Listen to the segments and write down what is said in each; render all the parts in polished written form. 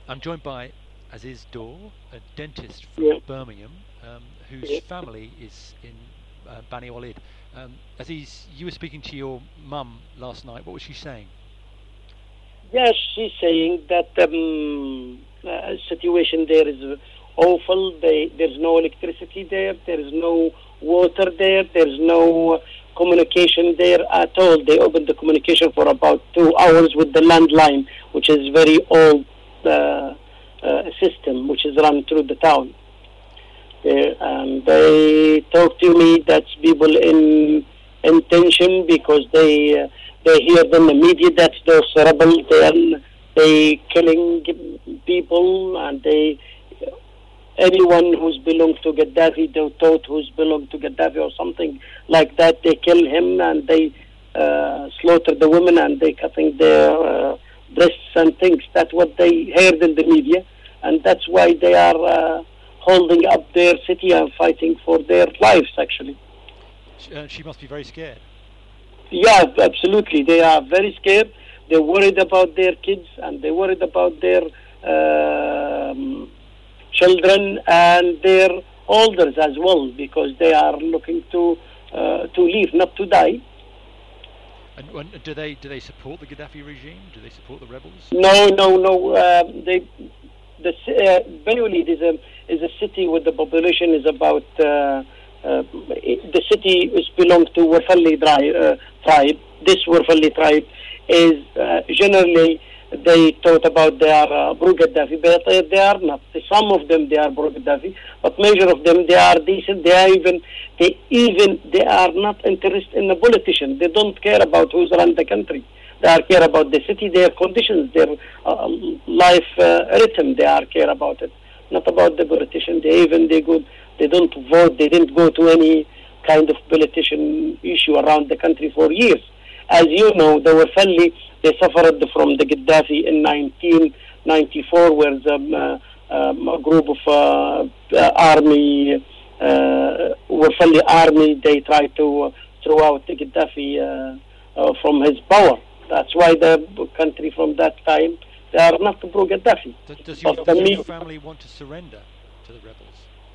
I'm joined by Aziz Dor, a dentist from Yeah. Birmingham, whose Yeah. family is in Bani Walid. Aziz, you were speaking to your mum last night. What was she saying? Yes, she's saying that situation there is awful. There's no electricity there. There is no water there. There's no communication there at all. They opened the communication for about 2 hours with the landline, which is very old system, which is run through the town. They talk to me that people in tension because they hear in the media that those rebels they killing people, and anyone who's belonged to Gaddafi, they thought who's belonged to Gaddafi or something like that, they kill him, and they slaughter the women, and they cutting their breasts and things. That's what they heard in the media, and that's why they are holding up their city and fighting for their lives, actually. She must be very scared. Yeah, absolutely. They are very scared. They're worried about their kids, and they're worried about their children and their elders as well, because they are looking to live, not to die. And do they support the Gaddafi regime? Do they support the rebels? No. Bani Walid is a city with the population is about. The city belongs to Warfalli tribe. This Warfalli tribe is generally they thought about they are pro-Gaddafi, but they are not. Some of them they are pro-Gaddafi, but major of them they are decent. They are not interested in the politician. They don't care about who's run the country. They are care about the city, their conditions, their life rhythm. They are care about it, not about the politician. They don't vote. They didn't go to any kind of politician issue around the country for years. As you know, the Warfalli, they suffered from the Gaddafi in 1994, where a group of army, Warfalli army, they tried to throw out the Gaddafi from his power. That's why the country from that time, they are not pro-Gaddafi. Does your family want to surrender to the rebels?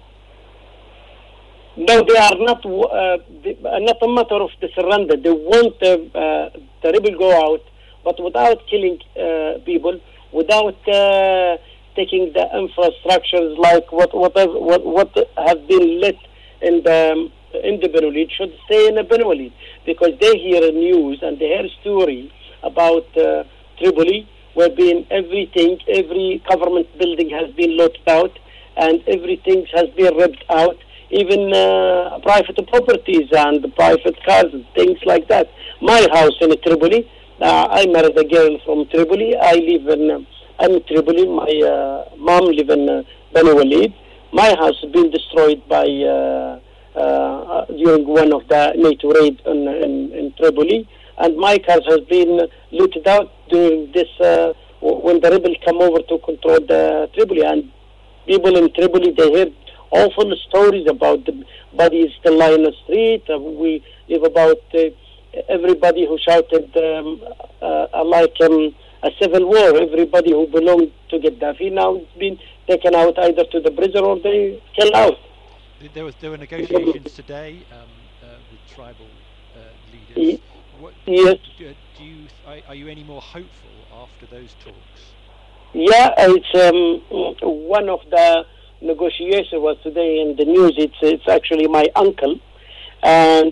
No, they are not. Not a matter of the surrender. They want the rebel go out, but without killing people, without taking the infrastructures like what have been lit in the Bani Walid should stay in the Bani Walid, because they hear news and they hear story about Tripoli, where every government building has been looted out, and everything has been ripped out. Even private properties and private cars and things like that. My house in Tripoli, I married a girl from Tripoli. I'm in Tripoli. My mom lives in Bani Walid. My house has been destroyed by during one of the NATO raid in Tripoli, and my cars has been looted out during this when the rebels come over to control the Tripoli. And people in Tripoli, they heard awful stories about the bodies still lying in the street. We hear about everybody who shouted like a civil war. Everybody who belonged to Gaddafi now has been taken out either to the prison or they killed out. There were negotiations today with tribal leaders. Yes. Are you any more hopeful after those talks? Yeah, it's one of the negotiation was today in the news. It's actually my uncle, and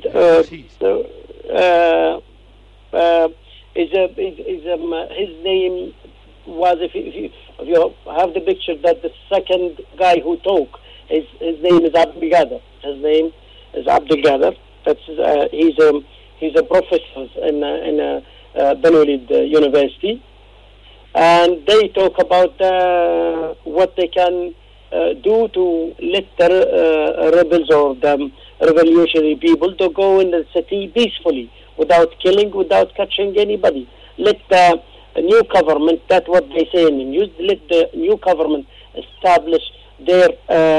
his name was, if you have the picture, that the second guy who talked, his name is Abdul Gader. His name is Abdul Gader. That's he's a professor in Bani Walid University, and they talk about what they can do to let the rebels or the revolutionary people to go in the city peacefully, without killing, without catching anybody. Let the new government, that's what they say in the news, let the new government establish their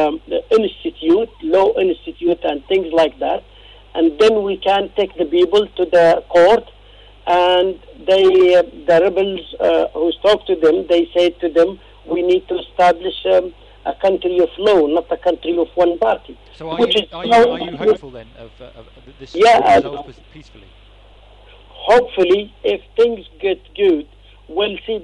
law institute and things like that, and then we can take the people to the court and the rebels who talked to them, they said to them, we need to establish a country of law, not a country of one party. So are you hopeful then of this resolved peacefully? Hopefully, if things get good, we'll see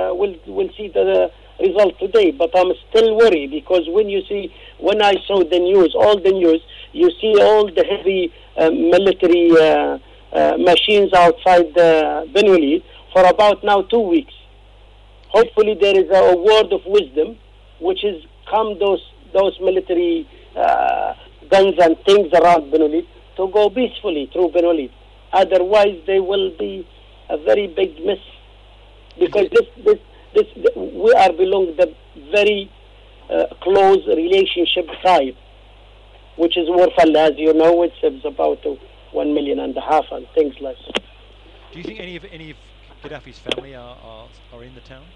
the result today. But I'm still worried because when I saw the news, you see all the heavy military machines outside Ben Walid for about now 2 weeks. Hopefully, there is a word of wisdom, which is calm those military guns and things around Ben Walid to go peacefully through Ben Walid. Otherwise, there will be a very big mess, because we are belong the very close relationship tribe, which is Warfalla, as you know, it's about 1.5 million and things like that. Do you think any of Gaddafi's family are in the town?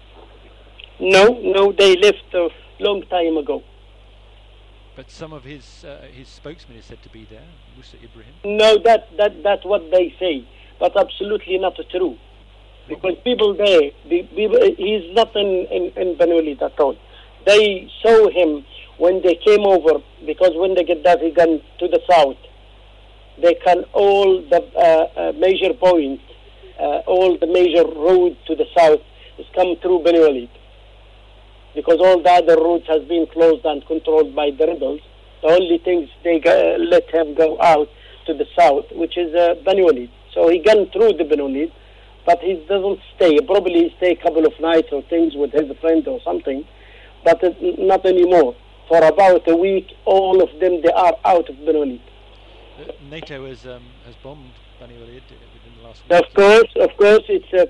No, they left a long time ago. But some of his spokesman is said to be there, Musa Ibrahim. No, that's what they say, but absolutely not true. Because people there, he's not in Ben Walid at all. They saw him when they came over, because when the Gaddafi gone to the south, they can all the major points, all the major road to the south is come through Ben Walid. Because all the other routes has been closed and controlled by the rebels. The only things they let him go out to the south, which is Ben Walid. So he gone through the Ben Walid, but he doesn't stay. Probably he stay a couple of nights or things with his friend or something, but not anymore. For about a week, all of them, they are out of Ben Walid. NATO has bombed Ben Walid within the last week. Of course,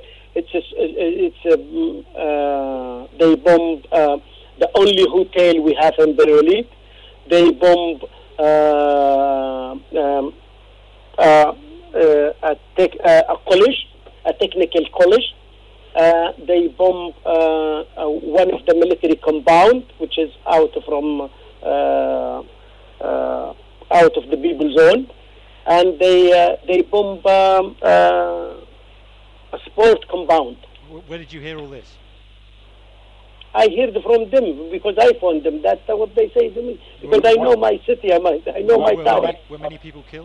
they bombed the only hotel we have in Ben Walid. They bombed a college, a technical college. They bombed one of the military compound, which is out of the people zone, and they bombed a sport compound. Where did you hear all this? I heard from them because I phoned them. That's what they say to me. Because I know my city, I know my town. Were many people killed?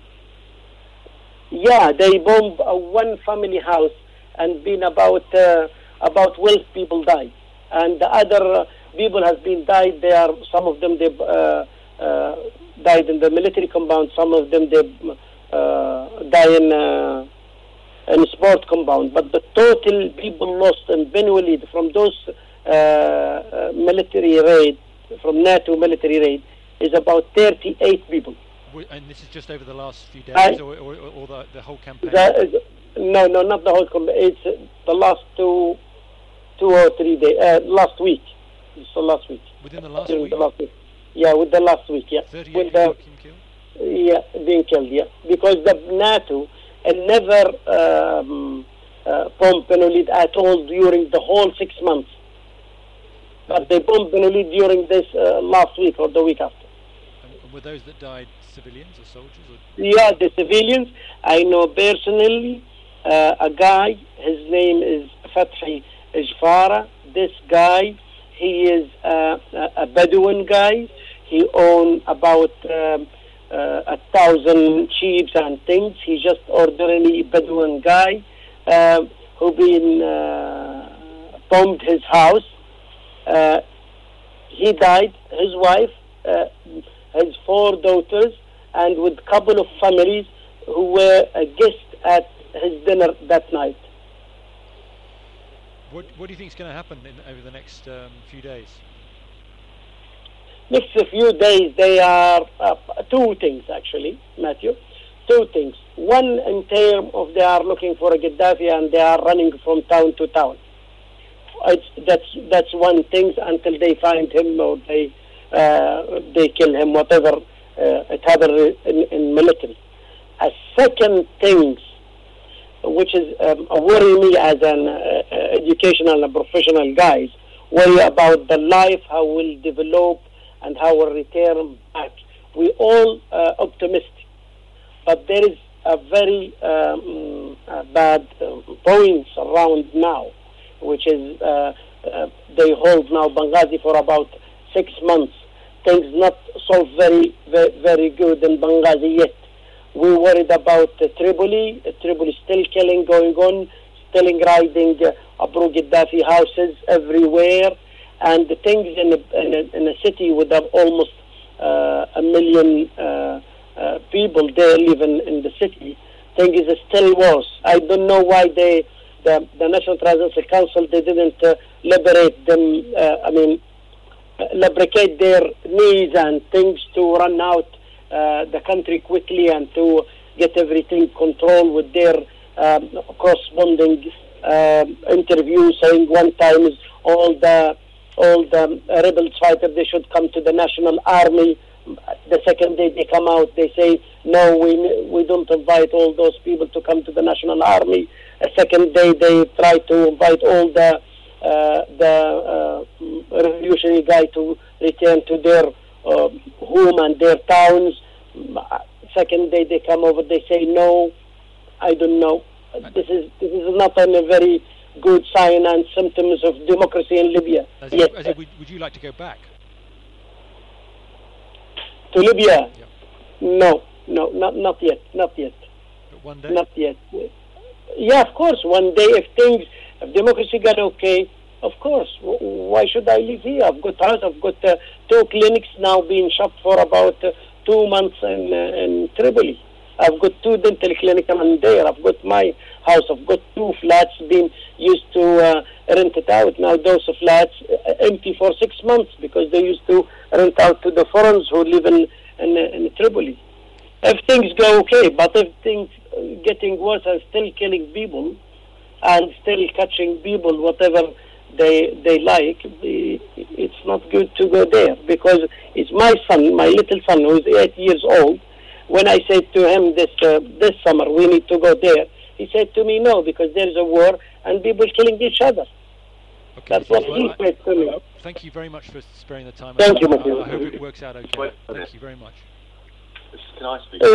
Yeah, they bombed one family house, and been about 12 people died, and the other people has been died. Some of them died in the military compound. Some of them die in sport compound. But the total people lost in Ben Walid from those military raid, from NATO military raid, is about 38 people. And this is just over the last few days, or the whole campaign? No, not the whole campaign. It's the last two or 3 days. Last week. It's the last week. Within the last week? Yeah, with the last week, yeah. 38 people killed? Yeah, being killed, yeah. Because the NATO never bombed Ben Walid at all during the whole 6 months. But they bombed Ben Walid during this last week or the week after. And were those that died civilians or soldiers? Yeah, the civilians. I know personally a guy, his name is Fathi Ejfara. This guy, he is a Bedouin guy. He owns about 1,000 sheep and things. He's just ordinary Bedouin guy who been bombed his house. He died, his wife, his 4 daughters, and with a couple of families who were a guest at his dinner that night. What do you think is going to happen over the next few days? Next few days, they are 2 things actually, Matthew. 2 things. One, in terms of they are looking for a Gaddafi and they are running from town to town. That's one thing until they find him or they kill him, whatever it happened in military. A second thing, which is worry me as an educational and professional guys, worry about the life, how we'll develop and how we'll return back. We all optimistic, but there is a very bad points around now, which is they hold now Benghazi for about 6 months. Things not solved very, very, very good in Benghazi yet. We worried about Tripoli. Tripoli still killing going on, still riding Abu Gaddafi houses everywhere, and the things in a city with almost 1 million people there living in the city. Thing is still worse. I don't know why the National Transitional Council they didn't liberate them. Lubricate their knees and things to run out the country quickly and to get everything controlled with their corresponding interviews saying one time is all the rebels fighters they should come to the national army. The second day they come out they say no, we don't invite all those people to come to the national army. A second day they try to invite all the revolutionary guy to return to their home and their towns. Second day they come over, they say no. I don't know. This is not a very good sign and symptoms of democracy in Libya. Would you like to go back to Libya? Yeah. No, not yet. But one day? Not yet. Yeah, of course. One day, if democracy got okay, of course. Why should I live here? I've got house. I've got 2 clinics now being shut for about 2 months in Tripoli. I've got 2 dental clinics in there. I've got my house. I've got 2 flats being used to rent it out. Now those flats empty for 6 months because they used to rent out to the foreigners who live in Tripoli. If things go okay, but if things getting worse and still killing people and still catching people, whatever they like, it's not good to go there because it's my son, my little son, who is 8 years old. When I said to him this summer we need to go there, he said to me no, because there is a war and people killing each other. Okay. That's what he said to me. Thank you very much for sparing the time. Thank you, Matthew. I hope it works out okay. Thank you very much. Can I speak?